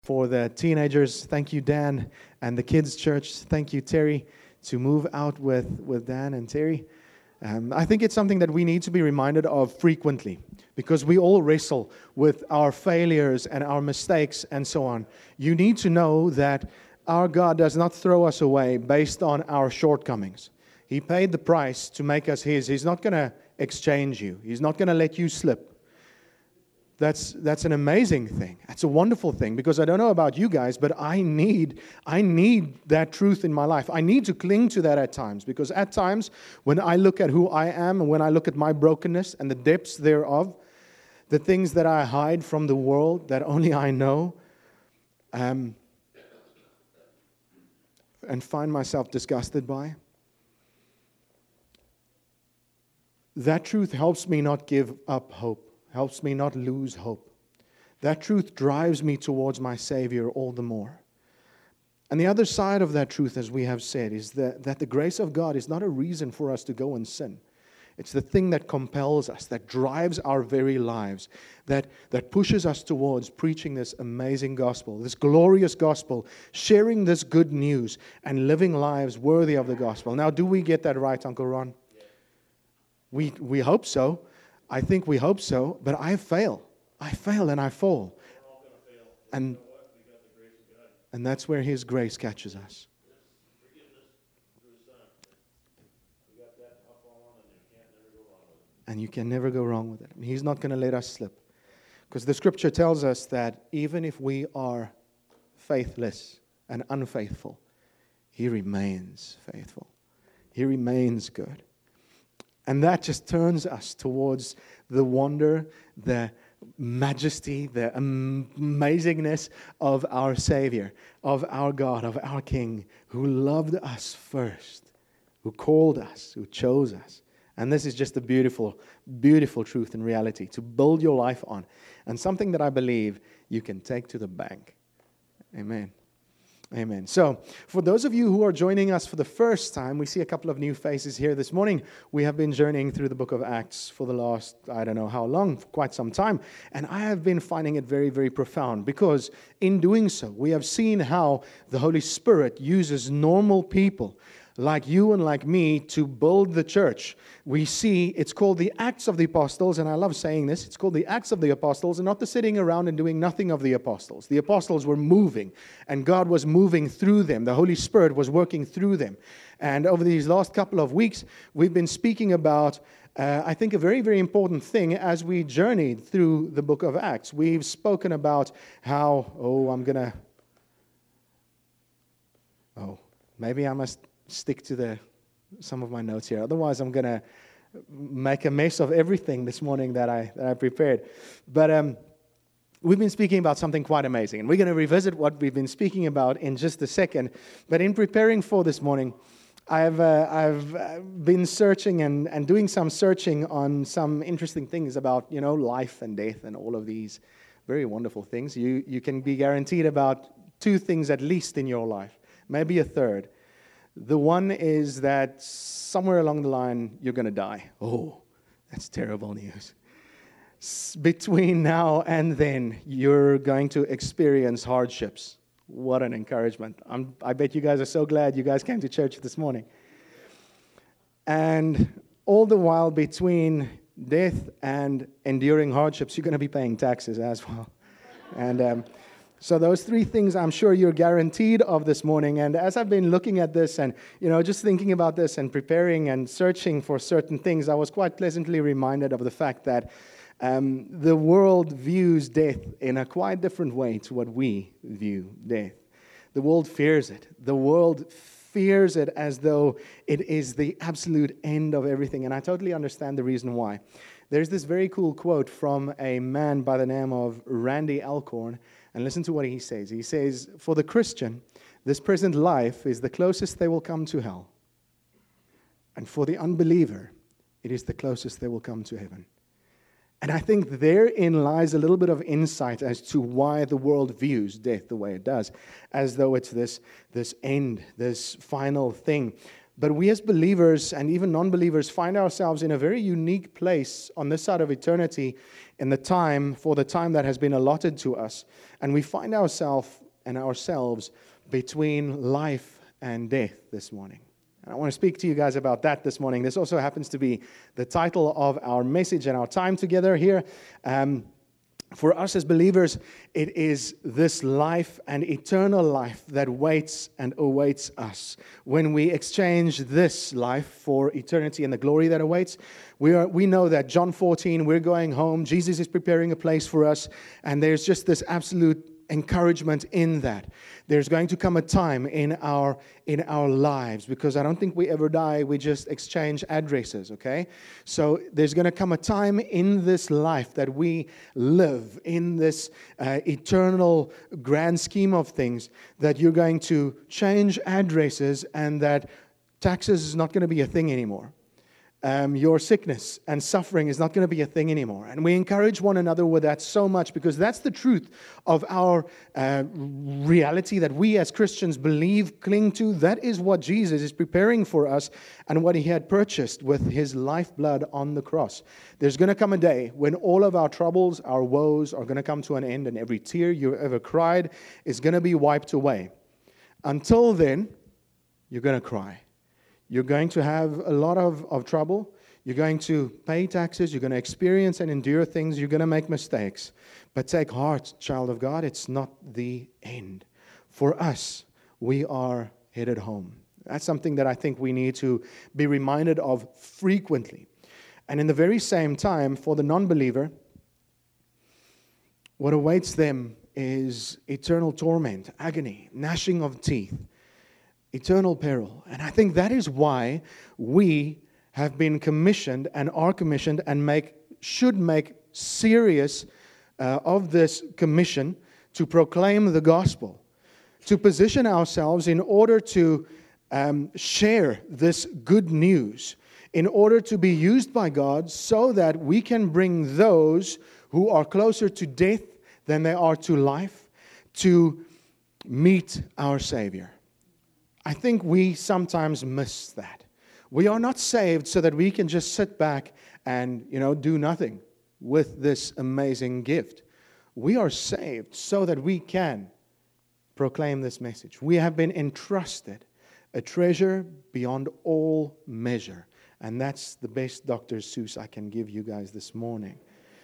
For the teenagers, thank you, Dan, and the kids' church, thank you, Terry, to move out with Dan and Terry. I think it's something that we need to be reminded of frequently, because we all wrestle with our failures and our mistakes and so on. You need to know that our God does not throw us away based on our shortcomings. He paid the price to make us His. He's not going to exchange you. He's not going to let you slip. That's an amazing thing. That's a wonderful thing, because I don't know about you guys, but I need that truth in my life. I need to cling to that at times, because at times when I look at who I am and when I look at my brokenness and the depths thereof, the things that I hide from the world that only I know, and find myself disgusted by, that truth helps me not give up hope. Helps me not lose hope. That truth drives me towards my Savior all the more. And the other side of that truth, as we have said, is that the grace of God is not a reason for us to go and sin. It's the thing that compels us, that drives our very lives, that pushes us towards preaching this amazing gospel, this glorious gospel, sharing this good news, and living lives worthy of the gospel. Now, do we get that right, Uncle Ron? Yeah. We hope so. I think we hope so, but I fail. I fail and I fall. We're all going to fail. And, you know what? We got the grace of God. And that's where His grace catches us. Forgiveness through His Son. We got that to hop on, and you can't never go wrong with it. And you can never go wrong with it. And He's not going to let us slip. Because the Scripture tells us that even if we are faithless and unfaithful, He remains faithful. He remains good. And that just turns us towards the wonder, the majesty, the amazingness of our Savior, of our God, of our King, who loved us first, who called us, who chose us. And this is just a beautiful, beautiful truth and reality to build your life on, and something that I believe you can take to the bank. Amen. Amen. So, for those of you who are joining us for the first time, we see a couple of new faces here this morning. We have been journeying through the book of Acts for the last, I don't know how long, for quite some time. And I have been finding it very, very profound, because in doing so, we have seen how the Holy Spirit uses normal people like you and like me to build the church. We see it's called the Acts of the Apostles, and I love saying this. It's called the Acts of the Apostles, and not the sitting around and doing nothing of the apostles. The apostles were moving, and God was moving through them. The Holy Spirit was working through them. And over these last couple of weeks, we've been speaking about, I think, a very, very important thing as we journeyed through the book of Acts. We've spoken about how, maybe I must stick to some of my notes here. Otherwise, I'm going to make a mess of everything this morning that I prepared. But we've been speaking about something quite amazing, and we're going to revisit what we've been speaking about in just a second. But in preparing for this morning, I've been searching and doing some searching on some interesting things about, life and death and all of these very wonderful things. You can be guaranteed about two things at least in your life, maybe a third. The one is that somewhere along the line, you're going to die. Oh, that's terrible news. Between now and then, you're going to experience hardships. What an encouragement. I bet you guys are so glad you guys came to church this morning. And all the while between death and enduring hardships, you're going to be paying taxes as well. And so those three things I'm sure you're guaranteed of this morning. And as I've been looking at this and, just thinking about this and preparing and searching for certain things, I was quite pleasantly reminded of the fact that the world views death in a quite different way to what we view death. The world fears it. The world fears it as though it is the absolute end of everything. And I totally understand the reason why. There's this very cool quote from a man by the name of Randy Alcorn. And listen to what he says. He says, "For the Christian, this present life is the closest they will come to hell. And for the unbeliever, it is the closest they will come to heaven." And I think therein lies a little bit of insight as to why the world views death the way it does, as though it's this end, this final thing. But we as believers and even non-believers find ourselves in a very unique place on this side of eternity for the time that has been allotted to us. And we find ourselves between life and death this morning. And I want to speak to you guys about that this morning. This also happens to be the title of our message and our time together here. For us as believers, it is this life and eternal life that waits and awaits us. When we exchange this life for eternity and the glory that awaits, we know that John 14, we're going home. Jesus is preparing a place for us, and there's just this absolute encouragement in that. There's going to come a time in our lives, because I don't think we ever die, we just exchange addresses, okay? So there's going to come a time in this life that we live in this eternal grand scheme of things, that you're going to change addresses and that taxes is not going to be a thing anymore. Your sickness and suffering is not going to be a thing anymore. And we encourage one another with that so much, because that's the truth of our reality that we as Christians believe, cling to. That is what Jesus is preparing for us and what He had purchased with His lifeblood on the cross. There's going to come a day when all of our troubles, our woes are going to come to an end, and every tear you ever cried is going to be wiped away. Until then, you're going to cry. You're going to have a lot of trouble. You're going to pay taxes. You're going to experience and endure things. You're going to make mistakes. But take heart, child of God, it's not the end. For us, we are headed home. That's something that I think we need to be reminded of frequently. And in the very same time, for the non-believer, what awaits them is eternal torment, agony, gnashing of teeth. Eternal peril. And I think that is why we have been commissioned and are commissioned and should make serious of this commission to proclaim the gospel, to position ourselves in order to share this good news, in order to be used by God so that we can bring those who are closer to death than they are to life to meet our Savior. I think we sometimes miss that. We are not saved so that we can just sit back and, do nothing with this amazing gift. We are saved so that we can proclaim this message. We have been entrusted a treasure beyond all measure. And that's the best Dr. Seuss I can give you guys this morning.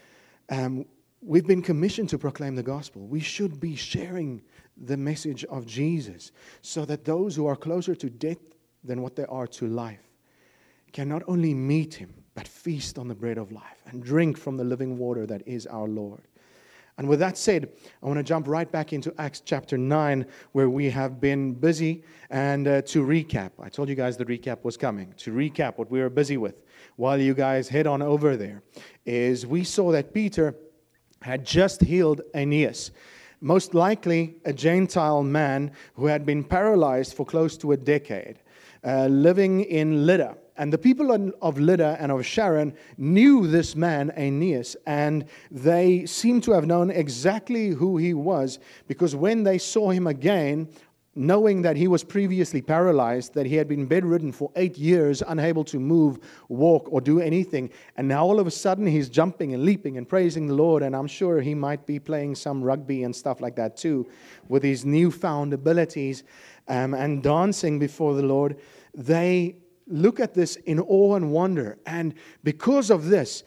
We've been commissioned to proclaim the gospel. We should be sharing the message of Jesus so that those who are closer to death than what they are to life can not only meet Him, but feast on the bread of life and drink from the living water that is our Lord. And with that said, I want to jump right back into Acts chapter 9, where we have been busy. And to recap, I told you guys the recap was coming. To recap what we were busy with while you guys head on over there, is we saw that Peter had just healed Aeneas, most likely a Gentile man who had been paralyzed for close to a decade, living in Lydda. And the people of Lydda and of Sharon knew this man, Aeneas, and they seem to have known exactly who he was, because when they saw him again, knowing that he was previously paralyzed, that he had been bedridden for 8 years, unable to move, walk, or do anything. And now all of a sudden he's jumping and leaping and praising the Lord. And I'm sure he might be playing some rugby and stuff like that too, with his newfound abilities and dancing before the Lord. They look at this in awe and wonder. And because of this,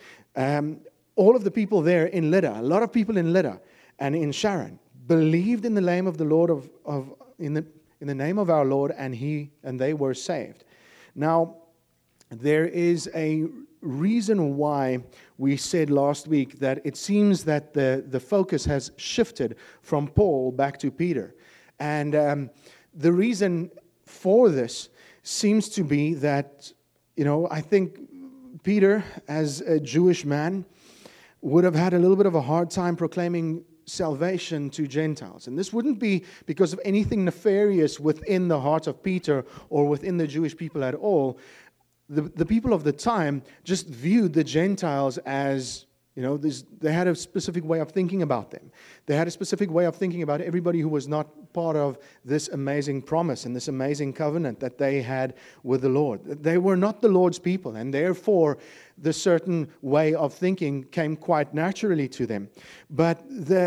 all of the people there in Lydda, a lot of people in Lydda and in Sharon, believed in the name of the Lord in the name of our Lord, and they were saved. Now, there is a reason why we said last week that it seems that the focus has shifted from Paul back to Peter. And the reason for this seems to be that, I think Peter, as a Jewish man, would have had a little bit of a hard time proclaiming salvation to Gentiles. And this wouldn't be because of anything nefarious within the heart of Peter or within the Jewish people at all. The people of the time just viewed the Gentiles as They had a specific way of thinking about them. They had a specific way of thinking about everybody who was not part of this amazing promise and this amazing covenant that they had with the Lord. They were not the Lord's people, and therefore the certain way of thinking came quite naturally to them. But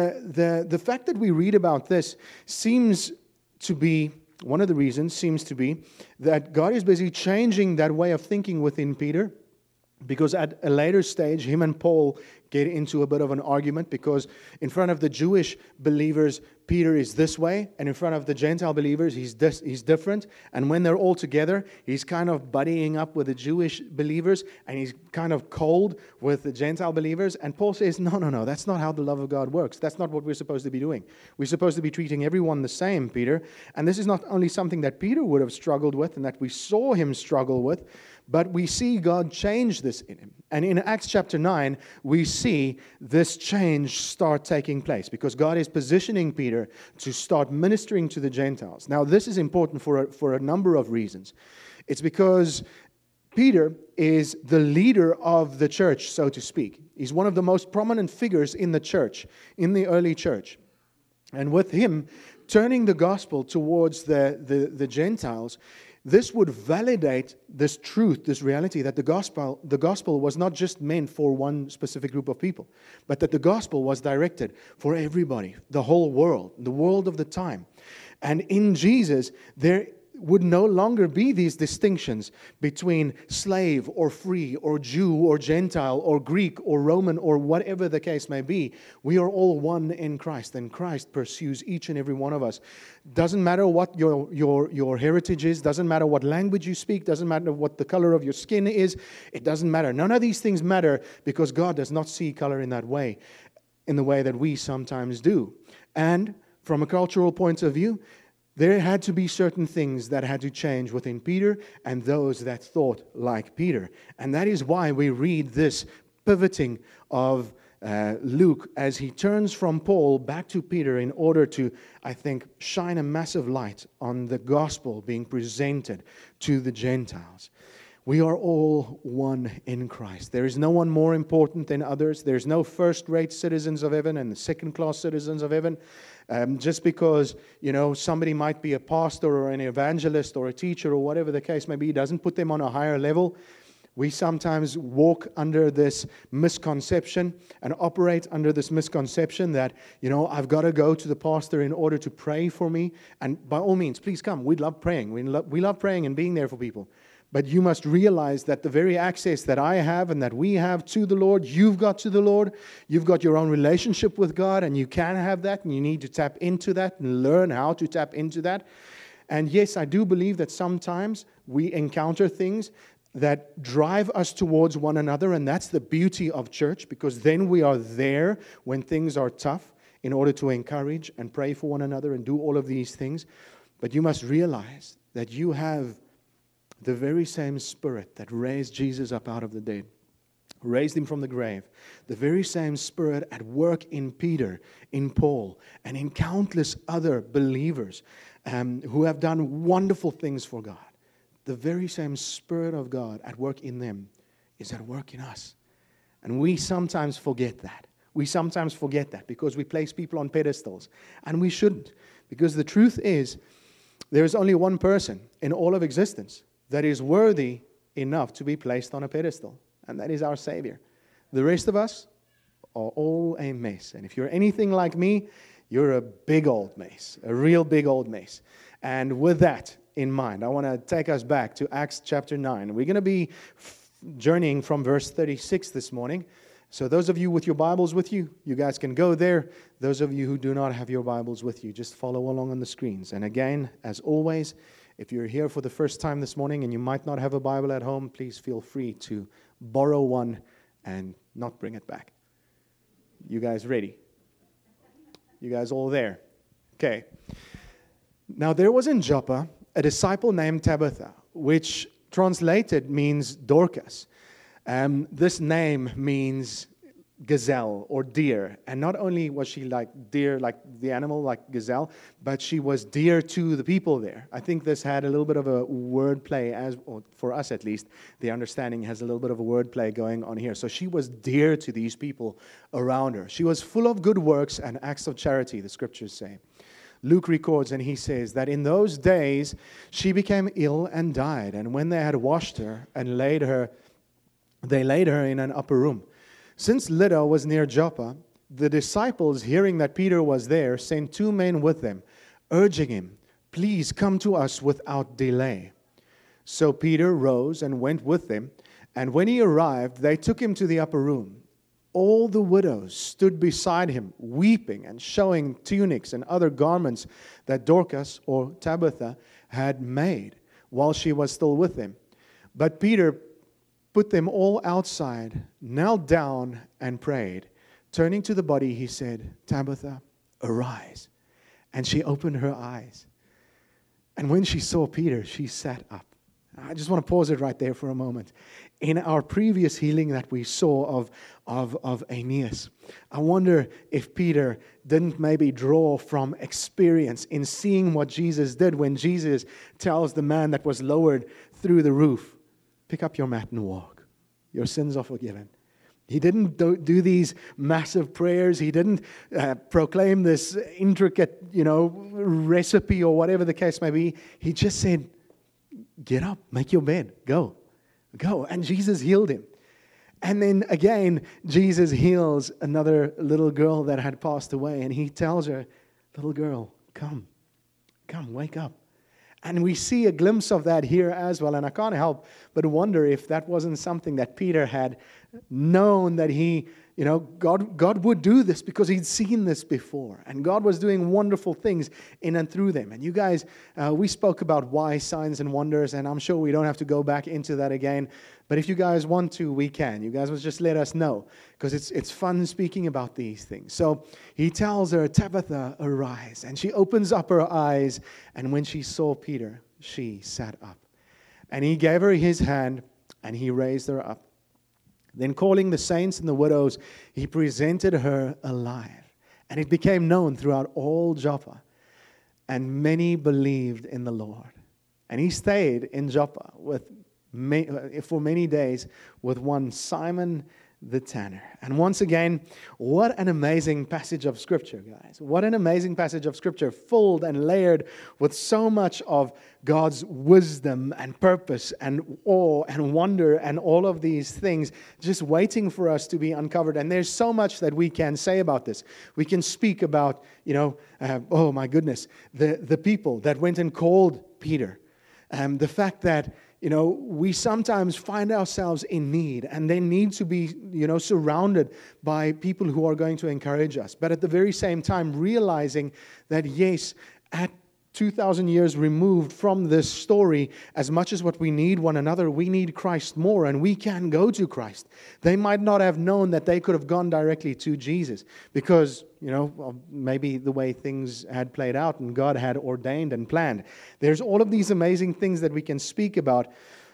the fact that we read about this seems to be, one of the reasons seems to be that God is busy changing that way of thinking within Peter. Because at a later stage, him and Paul get into a bit of an argument, because in front of the Jewish believers, Peter is this way, and in front of the Gentile believers, he's different. And when they're all together, he's kind of buddying up with the Jewish believers, and he's kind of cold with the Gentile believers. And Paul says, no, that's not how the love of God works. That's not what we're supposed to be doing. We're supposed to be treating everyone the same, Peter. And this is not only something that Peter would have struggled with and that we saw him struggle with, but we see God change this in him. And in Acts chapter 9, we see this change start taking place, because God is positioning Peter to start ministering to the Gentiles. Now, this is important for a number of reasons. It's because Peter is the leader of the church, so to speak. He's one of the most prominent figures in the church, in the early church. And with him turning the gospel towards the Gentiles, this would validate this truth, this reality, that the gospel was not just meant for one specific group of people, but that the gospel was directed for everybody, the whole world, the world of the time. And in Jesus, there would no longer be these distinctions between slave or free or Jew or Gentile or Greek or Roman or whatever the case may be. We are all one in Christ, and Christ pursues each and every one of us. Doesn't matter what your heritage is, doesn't matter what language you speak, doesn't matter what the color of your skin is, it doesn't matter. None of these things matter, because God does not see color in that way, in the way that we sometimes do. And from a cultural point of view, there had to be certain things that had to change within Peter and those that thought like Peter. And that is why we read this pivoting of Luke as he turns from Paul back to Peter in order to, I think, shine a massive light on the gospel being presented to the Gentiles. We are all one in Christ. There is no one more important than others. There's no first-rate citizens of heaven and the second-class citizens of heaven. Just because, somebody might be a pastor or an evangelist or a teacher or whatever the case may be, doesn't put them on a higher level. We sometimes walk under this misconception and operate under this misconception that, I've got to go to the pastor in order to pray for me. And by all means, please come. We love praying. We love praying and being there for people. But you must realize that the very access that I have and that we have to the Lord, you've got to the Lord. You've got your own relationship with God, and you can have that, and you need to tap into that and learn how to tap into that. And yes, I do believe that sometimes we encounter things that drive us towards one another, and that's the beauty of church, because then we are there when things are tough in order to encourage and pray for one another and do all of these things. But you must realize that you have the very same Spirit that raised Jesus up out of the dead, raised him from the grave, the very same Spirit at work in Peter, in Paul, and in countless other believers who have done wonderful things for God. The very same Spirit of God at work in them is at work in us. And we sometimes forget that. We sometimes forget that because we place people on pedestals. And we shouldn't. Because the truth is, there is only one person in all of existence that is worthy enough to be placed on a pedestal, and that is our Savior. The rest of us are all a mess. And if you're anything like me, you're a big old mess, a real big old mess. And with that in mind, I want to take us back to Acts chapter 9. We're going to be journeying from verse 36 this morning. So those of you with your Bibles with you, you guys can go there. Those of you who do not have your Bibles with you, just follow along on the screens. And again, as always, if you're here for the first time this morning and you might not have a Bible at home, please feel free to borrow one and not bring it back. You guys ready? You guys all there? Okay. Now there was in Joppa a disciple named Tabitha, which translated means Dorcas. This name means gazelle or deer. And not only was she like deer, like the animal, like gazelle, but she was dear to the people there. I think this had a little bit of a word play, or for us at least, the understanding has a little bit of a word play going on here. So she was dear to these people around her. She was full of good works and acts of charity, the scriptures say. Luke records, and he says that in those days she became ill and died. And when they had washed her and they laid her in an upper room. Since Lydda was near Joppa, the disciples, hearing that Peter was there, sent 2 men with them, urging him, "Please come to us without delay." So Peter rose and went with them, and when he arrived, they took him to the upper room. All the widows stood beside him, weeping and showing tunics and other garments that Dorcas, or Tabitha, had made while she was still with them. But Peter put them all outside, knelt down, and prayed. Turning to the body, he said, "Tabitha, arise." And she opened her eyes. And when she saw Peter, she sat up. I just want to pause it right there for a moment. In our previous healing that we saw of Aeneas, I wonder if Peter didn't maybe draw from experience in seeing what Jesus did when Jesus tells the man that was lowered through the roof, "Pick up your mat and walk. Your sins are forgiven." He didn't do these massive prayers. He didn't proclaim this intricate, recipe or whatever the case may be. He just said, "Get up, make your bed, go. And Jesus healed him. And then again, Jesus heals another little girl that had passed away. And he tells her, "Little girl, come, wake up." And we see a glimpse of that here as well. And I can't help but wonder if that wasn't something that Peter had known that God would do this because he'd seen this before. And God was doing wonderful things in and through them. And you guys, we spoke about why signs and wonders, and I'm sure we don't have to go back into that again. But if you guys want to, we can. You guys will just let us know because it's fun speaking about these things. So he tells her, "Tabitha, arise." And she opens up her eyes. And when she saw Peter, she sat up. And he gave her his hand and he raised her up. Then calling the saints and the widows, he presented her alive. And it became known throughout all Joppa. And many believed in the Lord. And he stayed in Joppa for many days with one Simon the tanner. And once again, what an amazing passage of Scripture, guys. What an amazing passage of Scripture, filled and layered with so much of God's wisdom and purpose and awe and wonder and all of these things just waiting for us to be uncovered. And there's so much that we can say about this. We can speak about, oh my goodness, the people that went and called Peter. The fact that we sometimes find ourselves in need and then need to be, surrounded by people who are going to encourage us. But at the very same time, realizing that, yes, at 2,000 years removed from this story, as much as what we need one another, we need Christ more, and we can go to Christ. They might not have known that they could have gone directly to Jesus because, maybe the way things had played out and God had ordained and planned. There's all of these amazing things that we can speak about.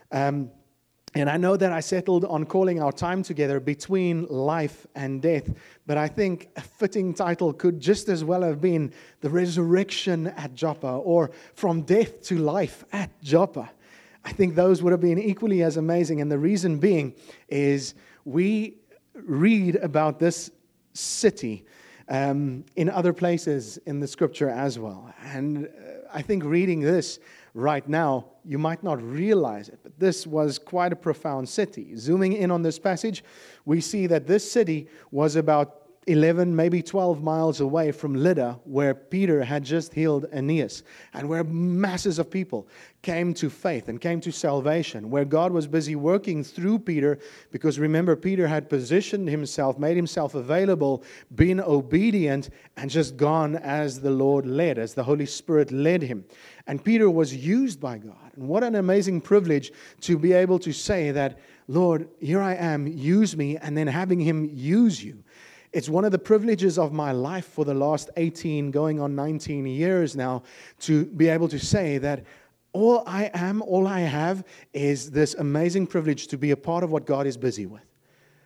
And I know that I settled on calling our time together Between Life and Death, but I think a fitting title could just as well have been The Resurrection at Joppa or From Death to Life at Joppa. I think those would have been equally as amazing, and the reason being is we read about this city in other places in the Scripture as well. And I think reading this right now, you might not realize it, but this was quite a profound city. Zooming in on this passage, we see that this city was about 11, maybe 12 miles away from Lydda, where Peter had just healed Aeneas, and where masses of people came to faith and came to salvation, where God was busy working through Peter, because remember, Peter had positioned himself, made himself available, been obedient, and just gone as the Lord led, as the Holy Spirit led him. And Peter was used by God. And what an amazing privilege to be able to say that, "Lord, here I am, use me," and then having him use you. It's one of the privileges of my life for the last 18, going on 19 years now, to be able to say that all I am, all I have is this amazing privilege to be a part of what God is busy with.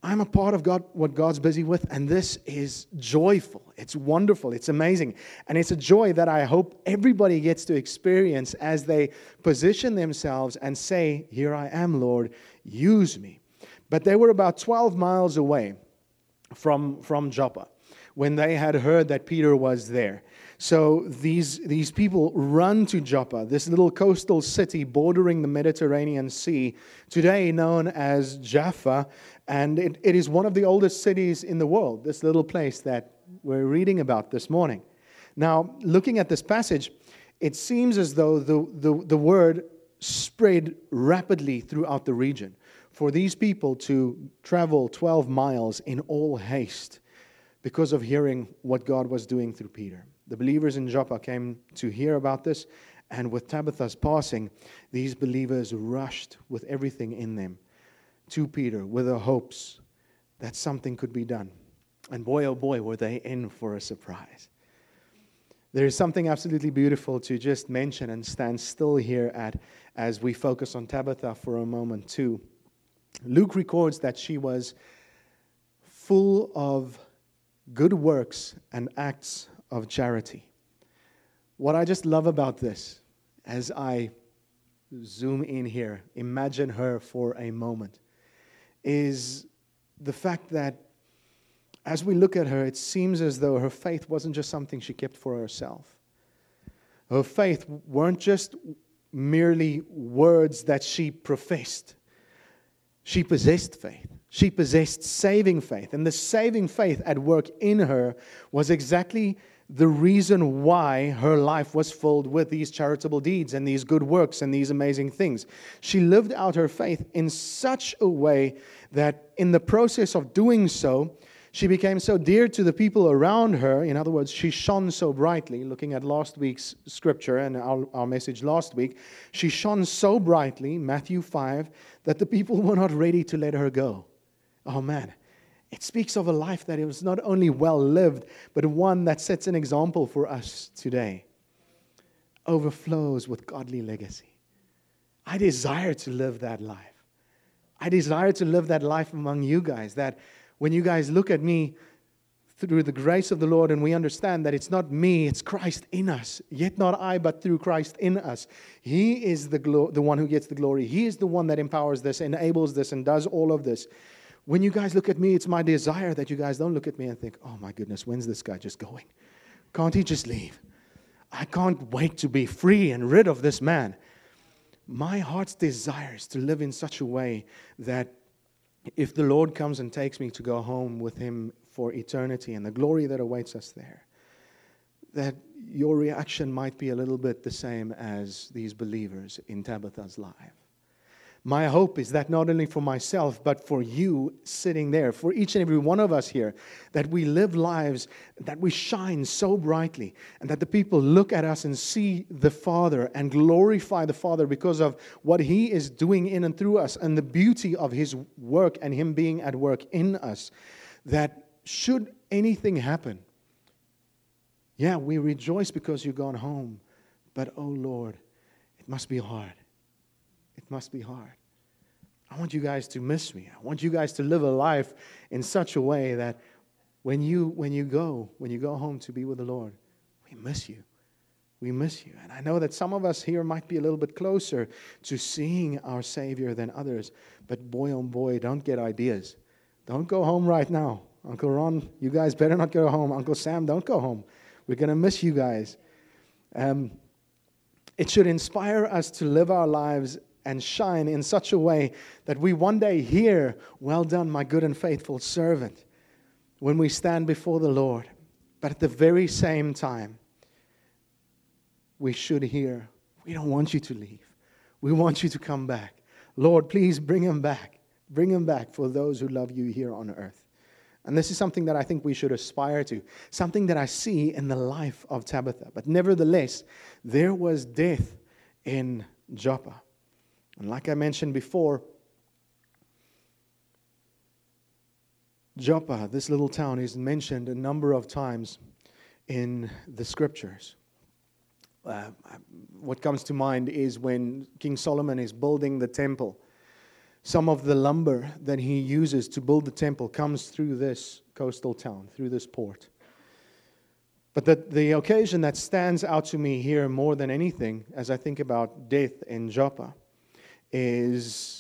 I'm a part of God, what God's busy with, and this is joyful. It's wonderful. It's amazing. And it's a joy that I hope everybody gets to experience as they position themselves and say, here I am, Lord, use me. But they were about 12 miles away from Joppa when they had heard that Peter was there. So these people run to Joppa, this little coastal city bordering the Mediterranean Sea, today known as Jaffa, and it is one of the oldest cities in the world, this little place that we're reading about this morning. Now, looking at this passage, it seems as though the word spread rapidly throughout the region for these people to travel 12 miles in all haste because of hearing what God was doing through Peter. The believers in Joppa came to hear about this, and with Tabitha's passing, these believers rushed with everything in them to Peter with the hopes that something could be done. And boy, oh boy, were they in for a surprise. There is something absolutely beautiful to just mention and stand still here at as we focus on Tabitha for a moment too. Luke records that she was full of good works and acts of charity. What I just love about this, as I zoom in here, imagine her for a moment, is the fact that as we look at her, it seems as though her faith wasn't just something she kept for herself. Her faith weren't just merely words that she professed. She possessed faith. She possessed saving faith. And the saving faith at work in her was exactly the reason why her life was filled with these charitable deeds and these good works and these amazing things. She lived out her faith in such a way that in the process of doing so, she became so dear to the people around her. In other words, she shone so brightly. Looking at last week's scripture and our message last week, she shone so brightly, Matthew 5, that the people were not ready to let her go. Oh man, it speaks of a life that it was not only well lived, but one that sets an example for us today. Overflows with godly legacy. I desire to live that life. I desire to live that life among you guys, that when you guys look at me through the grace of the Lord and we understand that it's not me, it's Christ in us. Yet not I, but through Christ in us. He is the one who gets the glory. He is the one that empowers this, enables this, and does all of this. When you guys look at me, it's my desire that you guys don't look at me and think, oh my goodness, when's this guy just going? Can't he just leave? I can't wait to be free and rid of this man. My heart's desire is to live in such a way that if the Lord comes and takes me to go home with Him for eternity and the glory that awaits us there, that your reaction might be a little bit the same as these believers in Tabitha's life. My hope is that not only for myself, but for you sitting there, for each and every one of us here, that we live lives, that we shine so brightly, and that the people look at us and see the Father and glorify the Father because of what He is doing in and through us and the beauty of His work and Him being at work in us. That should anything happen, yeah, we rejoice because you've gone home, but oh Lord, it must be hard. It must be hard. I want you guys to miss me. I want you guys to live a life in such a way that when you go home to be with the Lord, we miss you. We miss you. And I know that some of us here might be a little bit closer to seeing our Savior than others. But boy, oh boy, don't get ideas. Don't go home right now. Uncle Ron, you guys better not go home. Uncle Sam, don't go home. We're going to miss you guys. It should inspire us to live our lives and shine in such a way that we one day hear, well done, my good and faithful servant, when we stand before the Lord. But at the very same time, we should hear, we don't want you to leave. We want you to come back. Lord, please bring him back. Bring him back for those who love you here on earth. And this is something that I think we should aspire to, something that I see in the life of Tabitha. But nevertheless, there was death in Joppa. And like I mentioned before, Joppa, this little town, is mentioned a number of times in the scriptures. What comes to mind is when King Solomon is building the temple. Some of the lumber that he uses to build the temple comes through this coastal town, through this port. But the occasion that stands out to me here more than anything, as I think about death in Joppa, is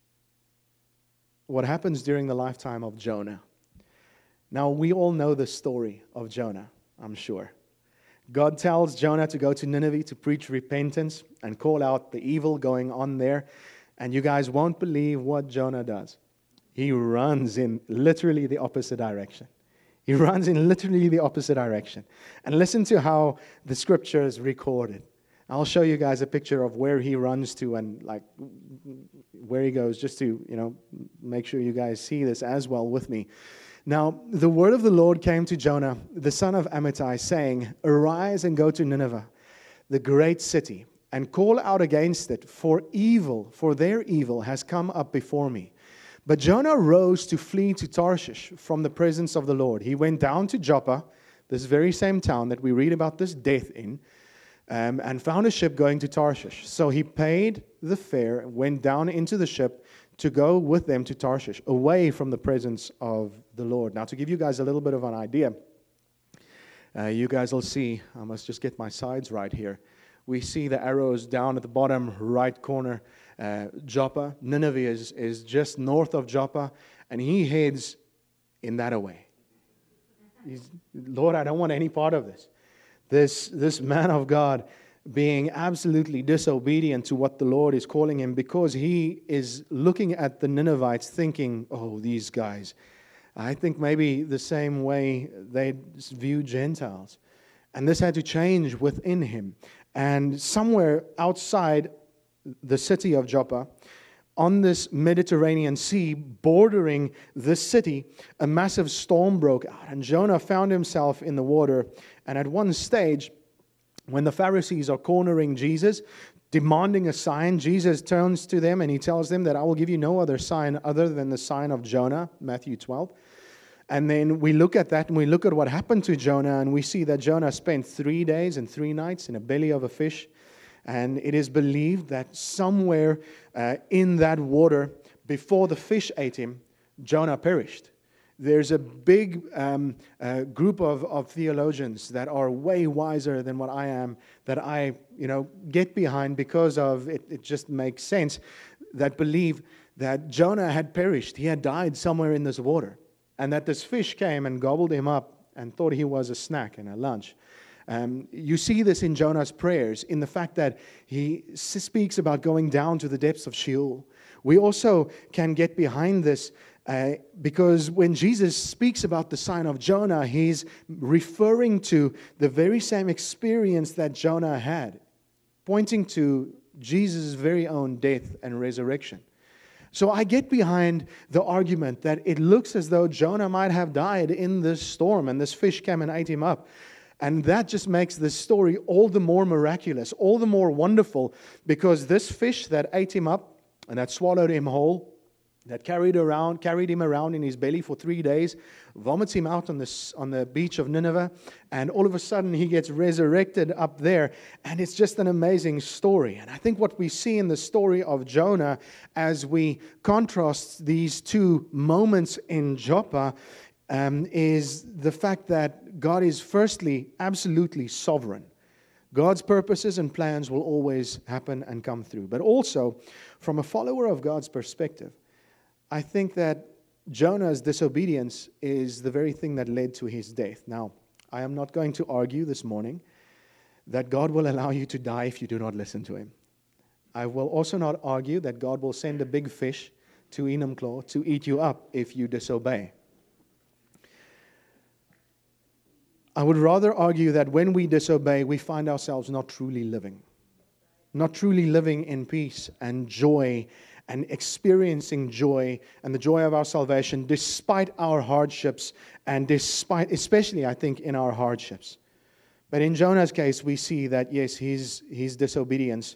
what happens during the lifetime of Jonah. Now, we all know the story of Jonah, I'm sure. God tells Jonah to go to Nineveh to preach repentance and call out the evil going on there. And you guys won't believe what Jonah does. He runs in literally the opposite direction. He runs in literally the opposite direction. And listen to how the scriptures record it. I'll show you guys a picture of where he runs to and like where he goes, just to, make sure you guys see this as well with me. Now, the word of the Lord came to Jonah, the son of Amittai, saying, "Arise and go to Nineveh, the great city, and call out against it, for their evil has come up before me." But Jonah rose to flee to Tarshish from the presence of the Lord. He went down to Joppa, this very same town that we read about this death in, and found a ship going to Tarshish. So he paid the fare and went down into the ship to go with them to Tarshish, away from the presence of the Lord. Now, to give you guys a little bit of an idea, you guys will see, I must just get my sides right here. We see the arrows down at the bottom right corner. Joppa, Nineveh is just north of Joppa, and he heads in that way. Lord, I don't want any part of this. This man of God being absolutely disobedient to what the Lord is calling him, because he is looking at the Ninevites thinking, oh, these guys. I think maybe the same way they view Gentiles. And this had to change within him. And somewhere outside the city of Joppa, on this Mediterranean Sea, bordering this city, a massive storm broke out. And Jonah found himself in the water. And at one stage, when the Pharisees are cornering Jesus, demanding a sign, Jesus turns to them and he tells them that I will give you no other sign other than the sign of Jonah, Matthew 12. And then we look at that and we look at what happened to Jonah, and we see that Jonah spent 3 days and 3 nights in a belly of a fish. And it is believed that somewhere in that water, before the fish ate him, Jonah perished. There's a big group of theologians that are way wiser than what I am, that I get behind because of it. It just makes sense, that believe that Jonah had perished. He had died somewhere in this water. And that this fish came and gobbled him up and thought he was a snack and a lunch. You see this in Jonah's prayers, in the fact that he speaks about going down to the depths of Sheol. We also can get behind this because when Jesus speaks about the sign of Jonah, he's referring to the very same experience that Jonah had, pointing to Jesus' very own death and resurrection. So I get behind the argument that it looks as though Jonah might have died in this storm and this fish came and ate him up. And that just makes this story all the more miraculous, all the more wonderful, because this fish that ate him up and that swallowed him whole, that carried him around in his belly for 3 days, vomits him out on the beach of Nineveh, and all of a sudden he gets resurrected up there, and it's just an amazing story. And I think what we see in the story of Jonah, as we contrast these two moments in Joppa, is the fact that God is firstly absolutely sovereign. God's purposes and plans will always happen and come through. But also, from a follower of God's perspective, I think that Jonah's disobedience is the very thing that led to his death. Now, I am not going to argue this morning that God will allow you to die if you do not listen to him. I will also not argue that God will send a big fish to Enumclaw to eat you up if you disobey. I would rather argue that when we disobey, we find ourselves not truly living in peace and joy and experiencing joy and the joy of our salvation despite our hardships and especially I think in our hardships. But in Jonah's case, we see that yes, his disobedience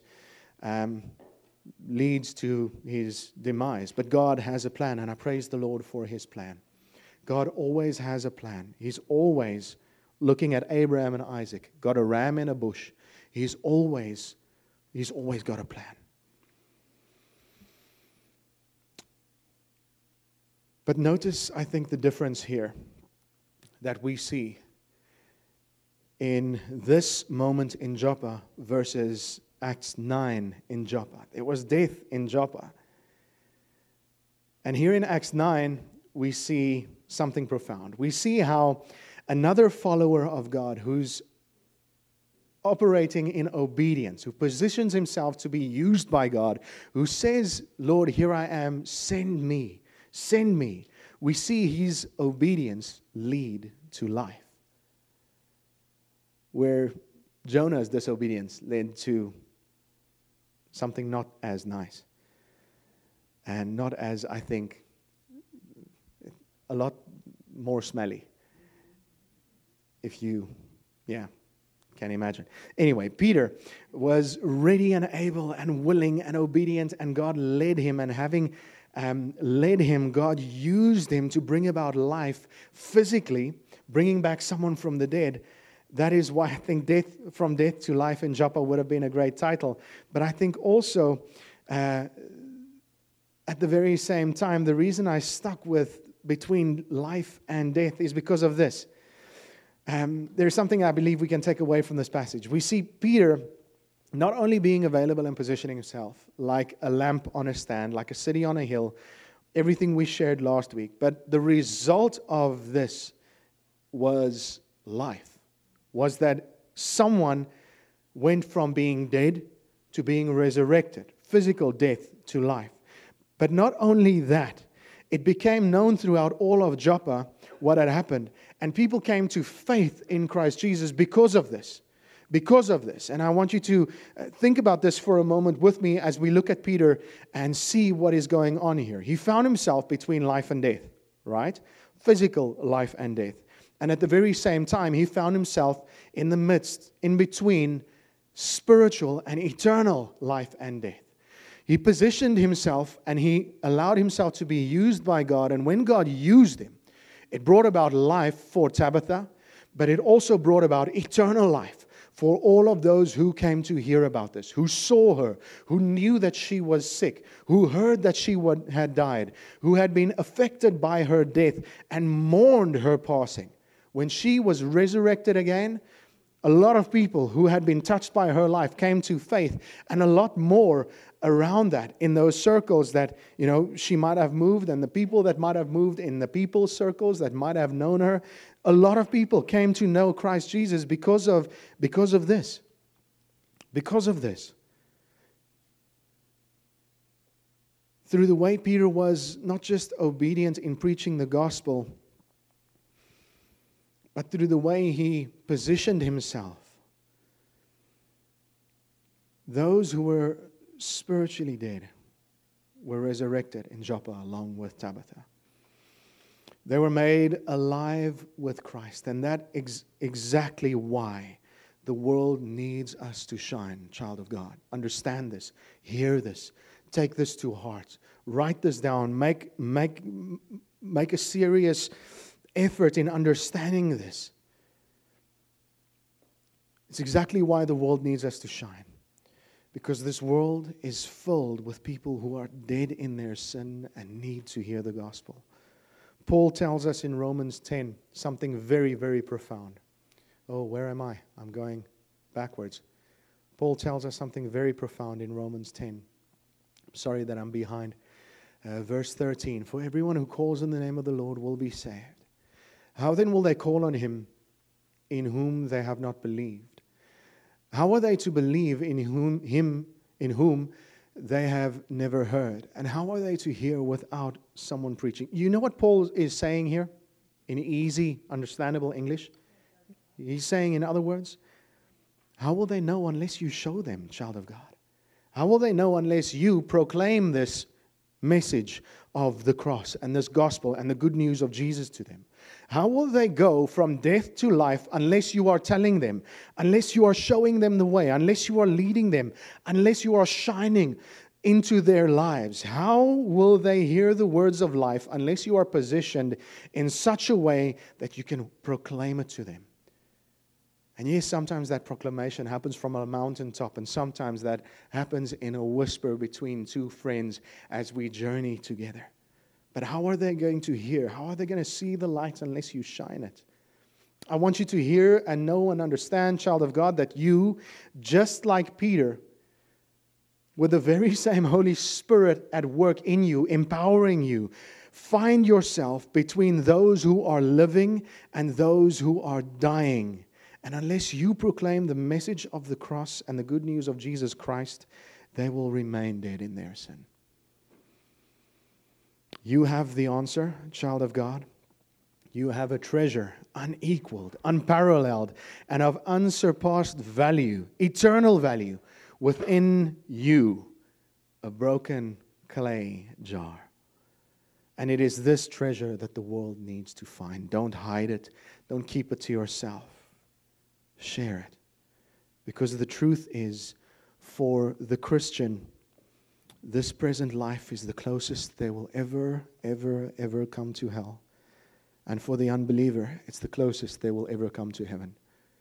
leads to his demise. But God has a plan, and I praise the Lord for his plan. God always has a plan. He's always looking at Abraham and Isaac, got a ram in a bush. He's always got a plan. But notice, I think, the difference here that we see in this moment in Joppa versus Acts 9 in Joppa. There was death in Joppa. And here in Acts 9, we see something profound. We see how another follower of God who's operating in obedience, who positions himself to be used by God, who says, Lord, here I am, send me, send me. We see his obedience lead to life. Where Jonah's disobedience led to something not as nice. And not as, I think, a lot more smelly. If you, can imagine. Anyway, Peter was ready and able and willing and obedient, and God led him, and having led him, God used him to bring about life physically, bringing back someone from the dead. That is why I think From Death to Life in Joppa would have been a great title. But I think also, at the very same time, the reason I stuck with between life and death is because of this. There's something I believe we can take away from this passage. We see Peter not only being available and positioning himself like a lamp on a stand, like a city on a hill, everything we shared last week, but the result of this was life. Was that someone went from being dead to being resurrected, physical death to life. But not only that, it became known throughout all of Joppa what had happened, and people came to faith in Christ Jesus because of this. Because of this. And I want you to think about this for a moment with me as we look at Peter and see what is going on here. He found himself between life and death, right? Physical life and death. And at the very same time, he found himself in the midst, in between spiritual and eternal life and death. He positioned himself and he allowed himself to be used by God. And when God used him, it brought about life for Tabitha, but it also brought about eternal life for all of those who came to hear about this, who saw her, who knew that she was sick, who heard that she had died, who had been affected by her death and mourned her passing. When she was resurrected again, a lot of people who had been touched by her life came to faith, and a lot more around that in those circles that, she might have moved, and the people that might have moved in the people's circles that might have known her. A lot of people came to know Christ Jesus because of this. Because of this. Through the way Peter was not just obedient in preaching the gospel, but through the way he positioned himself, those who were spiritually dead were resurrected in Joppa along with Tabitha. They were made alive with Christ, and that is exactly why the world needs us to shine, child of God. Understand this, hear this, take this to heart, write this down, make a serious effort in understanding this. It's exactly why the world needs us to shine. Because this world is filled with people who are dead in their sin and need to hear the gospel. Paul tells us in Romans 10 something very, very profound. Oh, where am I? I'm going backwards. Paul tells us something very profound in Romans 10. I'm sorry that I'm behind. Verse 13. For everyone who calls on the name of the Lord will be saved. How then will they call on him in whom they have not believed? How are they to believe in whom they have never heard? And how are they to hear without someone preaching? You know what Paul is saying here in easy, understandable English? He's saying, in other words, how will they know unless you show them, child of God? How will they know unless you proclaim this message of the cross and this gospel and the good news of Jesus to them? How will they go from death to life unless you are telling them, unless you are showing them the way, unless you are leading them, unless you are shining into their lives? How will they hear the words of life unless you are positioned in such a way that you can proclaim it to them? And yes, sometimes that proclamation happens from a mountaintop, and sometimes that happens in a whisper between two friends as we journey together. But how are they going to hear? How are they going to see the light unless you shine it? I want you to hear and know and understand, child of God, that you, just like Peter, with the very same Holy Spirit at work in you, empowering you, find yourself between those who are living and those who are dying. And unless you proclaim the message of the cross and the good news of Jesus Christ, they will remain dead in their sin. You have the answer, child of God. You have a treasure unequaled, unparalleled, and of unsurpassed value, eternal value, within you, a broken clay jar. And it is this treasure that the world needs to find. Don't hide it. Don't keep it to yourself. Share it. Because the truth is, for the Christian, this present life is the closest they will ever come to hell. And for the unbeliever, it's the closest they will ever come to heaven.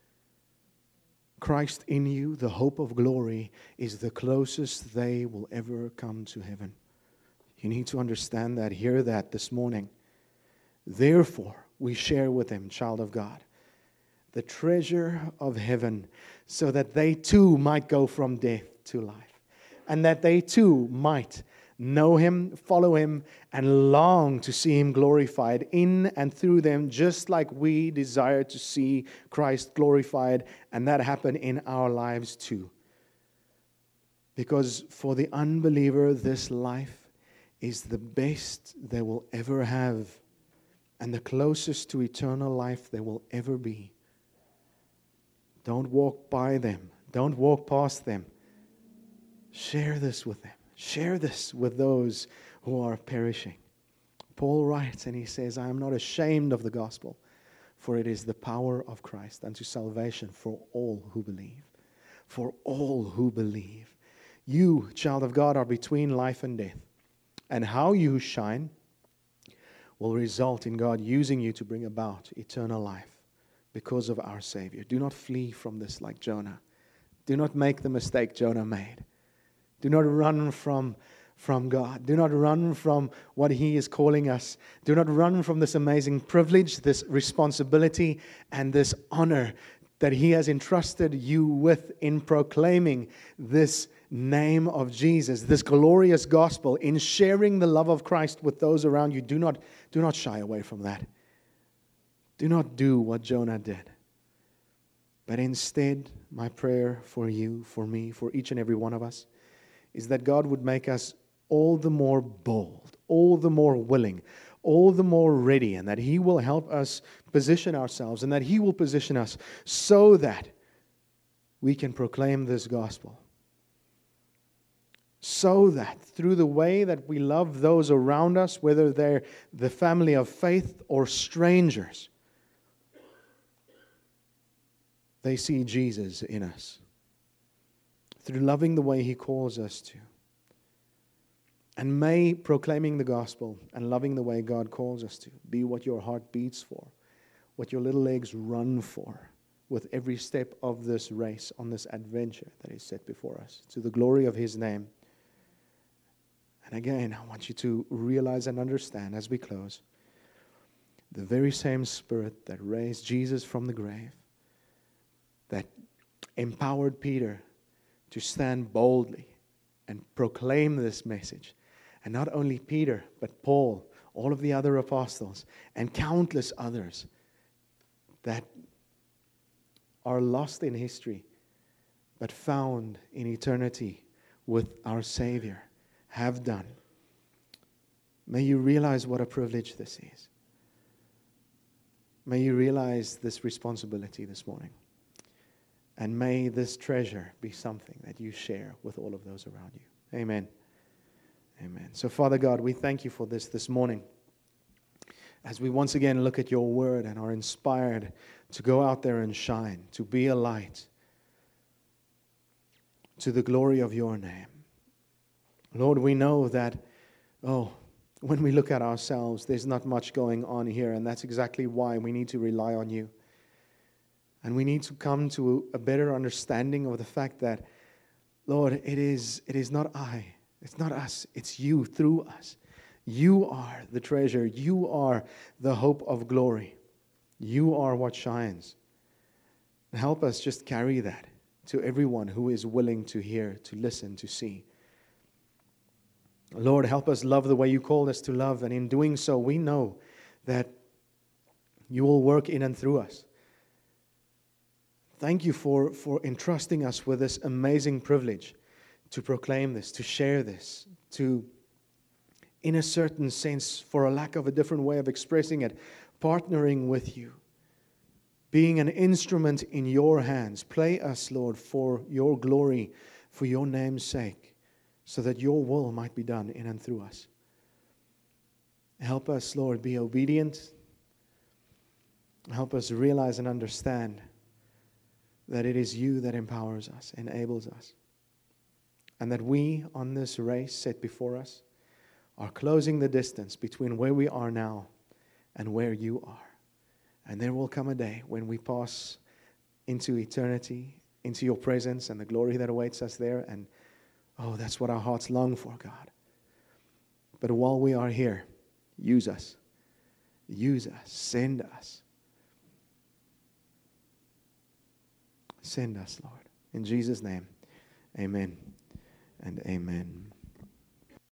Christ in you, the hope of glory, is the closest they will ever come to heaven. You need to understand that, hear that this morning. Therefore, we share with them, child of God, the treasure of heaven, so that they too might go from death to life, and that they too might know Him, follow Him, and long to see Him glorified in and through them, just like we desire to see Christ glorified, and that happen in our lives too. Because for the unbeliever, this life is the best they will ever have, and the closest to eternal life they will ever be. Don't walk by them. Don't walk past them. Share this with them. Share this with those who are perishing. Paul writes and he says, I am not ashamed of the gospel, for it is the power of Christ unto salvation for all who believe. For all who believe. You, child of God, are between life and death. And how you shine will result in God using you to bring about eternal life because of our Savior. Do not flee from this like Jonah. Do not make the mistake Jonah made. Do not run from God. Do not run from what He is calling us. Do not run from this amazing privilege, this responsibility, and this honor that He has entrusted you with in proclaiming this name of Jesus, this glorious gospel, in sharing the love of Christ with those around you. Do not shy away from that. Do not do what Jonah did. But instead, my prayer for you, for me, for each and every one of us, is that God would make us all the more bold, all the more willing, all the more ready, and that He will help us position ourselves, and that He will position us so that we can proclaim this gospel. So that through the way that we love those around us, whether they're the family of faith or strangers, they see Jesus in us. Through loving the way He calls us to. And may proclaiming the gospel and loving the way God calls us to be what your heart beats for, what your little legs run for, with every step of this race, on this adventure that is set before us, to the glory of His name. And again, I want you to realize and understand as we close, the very same Spirit that raised Jesus from the grave, that empowered Peter to stand boldly and proclaim this message. And not only Peter, but Paul, all of the other apostles, and countless others that are lost in history, but found in eternity with our Savior, have done. May you realize what a privilege this is. May you realize this responsibility this morning. And may this treasure be something that you share with all of those around you. Amen. Amen. So, Father God, we thank you for this morning. As we once again look at your word and are inspired to go out there and shine, to be a light to the glory of your name. Lord, we know that, when we look at ourselves, there's not much going on here, and that's exactly why we need to rely on you. And we need to come to a better understanding of the fact that, Lord, it is not I, it's not us, it's you through us. You are the treasure. You are the hope of glory. You are what shines. Help us just carry that to everyone who is willing to hear, to listen, to see. Lord, help us love the way you called us to love. And in doing so, we know that you will work in and through us. Thank you for entrusting us with this amazing privilege to proclaim this, to share this, to, in a certain sense, for a lack of a different way of expressing it, partnering with you, being an instrument in your hands. Play us, Lord, for your glory, for your name's sake, so that your will might be done in and through us. Help us, Lord, be obedient. Help us realize and understand that it is you that empowers us, enables us, and that we, on this race set before us, are closing the distance between where we are now and where you are. And there will come a day when we pass into eternity, into your presence and the glory that awaits us there. And oh, that's what our hearts long for, God. But while we are here, use us. Use us. Send us. Send us, Lord. In Jesus' name, amen and amen.